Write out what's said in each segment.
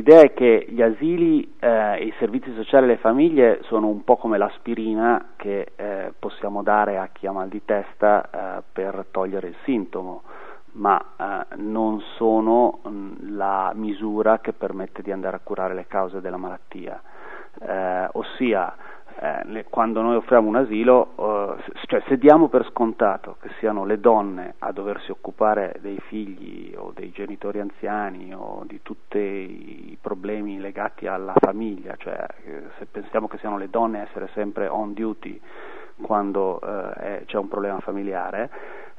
l'idea è che gli asili e i servizi sociali alle famiglie sono un po' come l'aspirina che possiamo dare a chi ha mal di testa per togliere il sintomo, ma non sono la misura che permette di andare a curare le cause della malattia. Ossia, quando noi offriamo un asilo, cioè se diamo per scontato che siano le donne a doversi occupare dei figli o dei genitori anziani o di tutti i problemi legati alla famiglia, cioè se pensiamo che siano le donne a essere sempre on duty quando c'è un problema familiare,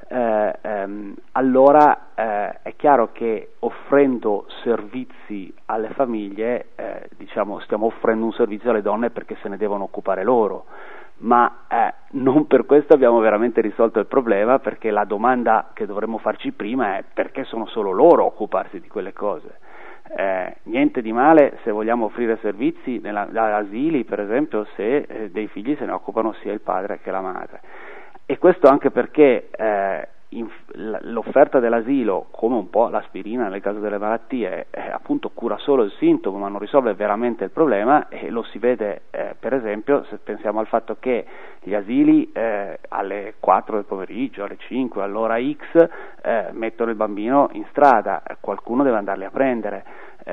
allora è chiaro che offrendo servizi alle famiglie stiamo offrendo un servizio alle donne perché se ne devono occupare loro, ma non per questo abbiamo veramente risolto il problema, perché la domanda che dovremmo farci prima è: perché sono solo loro a occuparsi di quelle cose? Niente di male se vogliamo offrire servizi asili, per esempio, se dei figli se ne occupano sia il padre che la madre, e questo anche perché l'offerta dell'asilo, come un po' l'aspirina nel caso delle malattie, appunto cura solo il sintomo ma non risolve veramente il problema, e lo si vede per esempio se pensiamo al fatto che gli asili alle 4 del pomeriggio, alle 5, all'ora X mettono il bambino in strada, qualcuno deve andarli a prendere.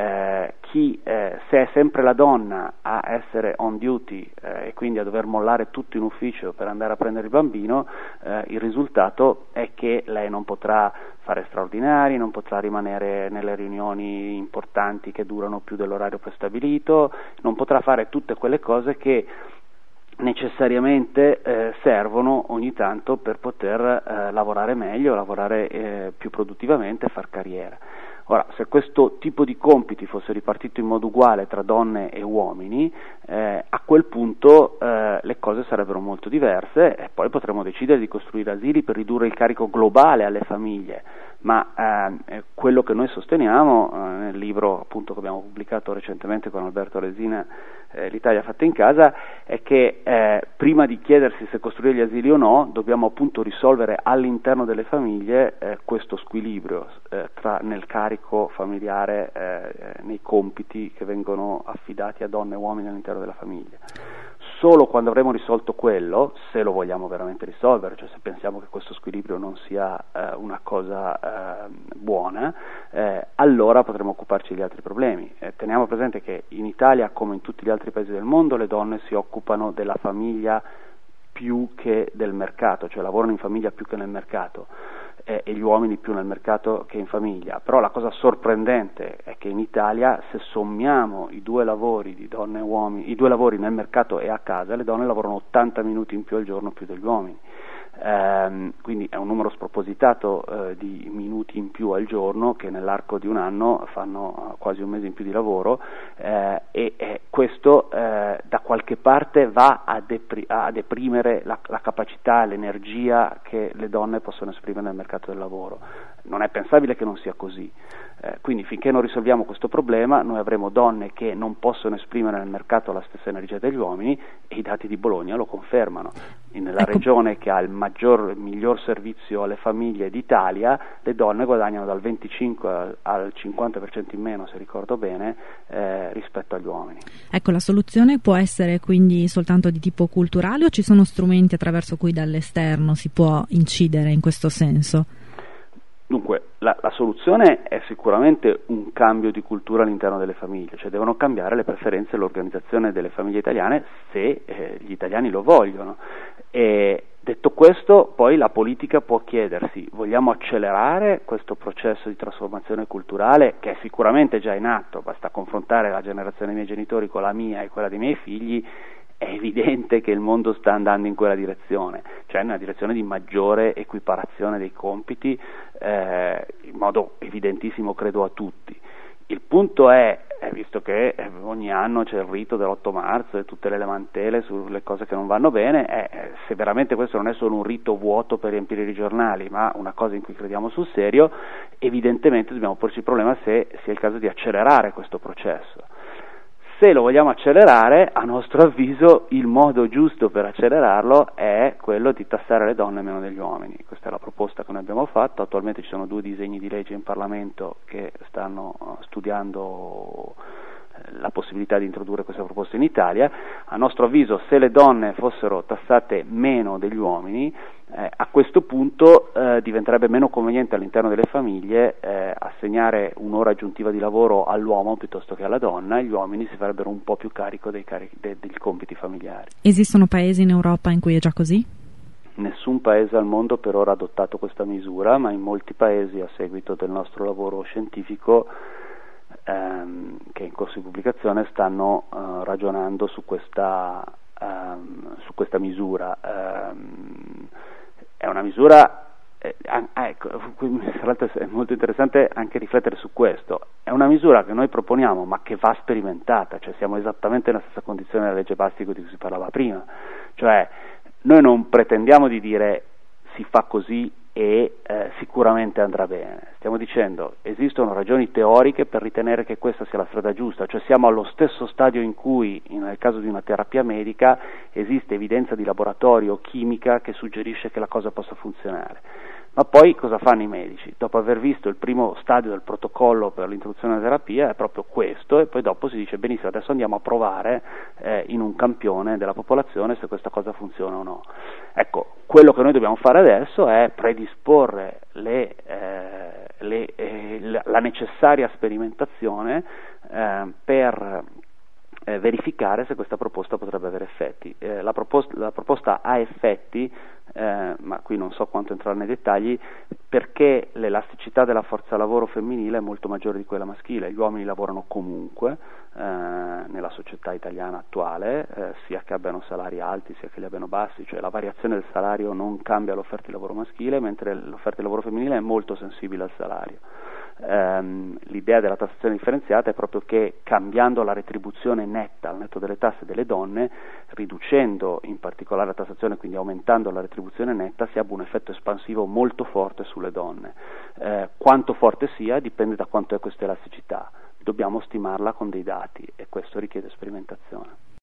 Se è sempre la donna a essere on duty e quindi a dover mollare tutto in ufficio per andare a prendere il bambino, il risultato è che lei non potrà fare straordinari, non potrà rimanere nelle riunioni importanti che durano più dell'orario prestabilito, non potrà fare tutte quelle cose che necessariamente servono ogni tanto per poter lavorare meglio, lavorare più produttivamente e far carriera. Ora, se questo tipo di compiti fosse ripartito in modo uguale tra donne e uomini, a quel punto le cose sarebbero molto diverse e poi potremmo decidere di costruire asili per ridurre il carico globale alle famiglie, ma quello che noi sosteniamo nel libro appunto che abbiamo pubblicato recentemente con Alberto Lesina, L'Italia fatta in casa, è che prima di chiedersi se costruire gli asili o no dobbiamo appunto risolvere all'interno delle famiglie questo squilibrio nel carico familiare, nei compiti che vengono affidati a donne e uomini all'interno della famiglia. Solo quando avremo risolto quello, se lo vogliamo veramente risolvere, cioè se pensiamo che questo squilibrio non sia una cosa buona, allora potremo occuparci degli altri problemi. Teniamo presente che in Italia, come in tutti gli altri paesi del mondo, le donne si occupano della famiglia più che del mercato, cioè lavorano in famiglia più che nel mercato, e gli uomini più nel mercato che in famiglia. Però la cosa sorprendente è che in Italia, se sommiamo i due lavori di donne e uomini, i due lavori nel mercato e a casa, le donne lavorano 80 minuti in più al giorno più degli uomini. Quindi è un numero spropositato di minuti in più al giorno che nell'arco di un anno fanno quasi un mese in più di lavoro, e questo da qualche parte va a deprimere la capacità, l'energia che le donne possono esprimere nel mercato del lavoro. Non è pensabile che non sia così. Quindi finché non risolviamo questo problema noi avremo donne che non possono esprimere nel mercato la stessa energia degli uomini, e i dati di Bologna lo confermano. Nella regione che ha il miglior servizio alle famiglie d'Italia, le donne guadagnano dal 25 al 50% in meno, se ricordo bene, rispetto agli uomini. Ecco, la soluzione può essere quindi soltanto di tipo culturale, o ci sono strumenti attraverso cui dall'esterno si può incidere in questo senso? Dunque, la soluzione è sicuramente un cambio di cultura all'interno delle famiglie, cioè devono cambiare le preferenze e l'organizzazione delle famiglie italiane se gli italiani lo vogliono. E detto questo, poi la politica può chiedersi: vogliamo accelerare questo processo di trasformazione culturale che è sicuramente già in atto? Basta confrontare la generazione dei miei genitori con la mia e quella dei miei figli, è evidente che il mondo sta andando in quella direzione, cioè nella direzione di maggiore equiparazione dei compiti, in modo evidentissimo credo a tutti. Il punto è, visto che ogni anno c'è il rito dell'8 marzo e tutte le lamentele sulle cose che non vanno bene, se veramente questo non è solo un rito vuoto per riempire i giornali, ma una cosa in cui crediamo sul serio, evidentemente dobbiamo porci il problema se sia il caso di accelerare questo processo. Se lo vogliamo accelerare, a nostro avviso il modo giusto per accelerarlo è quello di tassare le donne meno degli uomini. Questa è la proposta che noi abbiamo fatto. Attualmente ci sono 2 disegni di legge in Parlamento che stanno studiando la possibilità di introdurre questa proposta in Italia. A nostro avviso, se le donne fossero tassate meno degli uomini, a questo punto diventerebbe meno conveniente all'interno delle famiglie assegnare un'ora aggiuntiva di lavoro all'uomo piuttosto che alla donna, e gli uomini si farebbero un po' più carico dei compiti familiari. Esistono paesi in Europa in cui è già così? Nessun paese al mondo per ora ha adottato questa misura, ma in molti paesi, a seguito del nostro lavoro scientifico che è in corso di pubblicazione, stanno ragionando su questa misura. È una misura, ecco, tra l'altro è molto interessante anche riflettere su questo. È una misura che noi proponiamo, ma che va sperimentata, cioè siamo esattamente nella stessa condizione della legge Bastico di cui si parlava prima, cioè noi non pretendiamo di dire si fa così e sicuramente andrà bene. Stiamo dicendo esistono ragioni teoriche per ritenere che questa sia la strada giusta, cioè siamo allo stesso stadio in cui, nel caso di una terapia medica, esiste evidenza di laboratorio chimica che suggerisce che la cosa possa funzionare. Ma poi cosa fanno i medici? Dopo aver visto il primo stadio del protocollo per l'introduzione della terapia è proprio questo, e poi dopo si dice benissimo, adesso andiamo a provare in un campione della popolazione se questa cosa funziona o no. Ecco, quello che noi dobbiamo fare adesso è predisporre la necessaria sperimentazione per verificare se questa proposta potrebbe avere effetti. La proposta ha effetti, ma qui non so quanto entrare nei dettagli, perché l'elasticità della forza lavoro femminile è molto maggiore di quella maschile. Gli uomini lavorano comunque nella società italiana attuale, sia che abbiano salari alti sia che li abbiano bassi, cioè la variazione del salario non cambia l'offerta di lavoro maschile, mentre l'offerta di lavoro femminile è molto sensibile al salario. L'idea della tassazione differenziata è proprio che, cambiando la retribuzione netta al netto delle tasse delle donne, riducendo in particolare la tassazione, quindi aumentando la retribuzione netta, si abbia un effetto espansivo molto forte sulle donne. Quanto forte sia dipende da quanto è questa elasticità, dobbiamo stimarla con dei dati e questo richiede sperimentazione.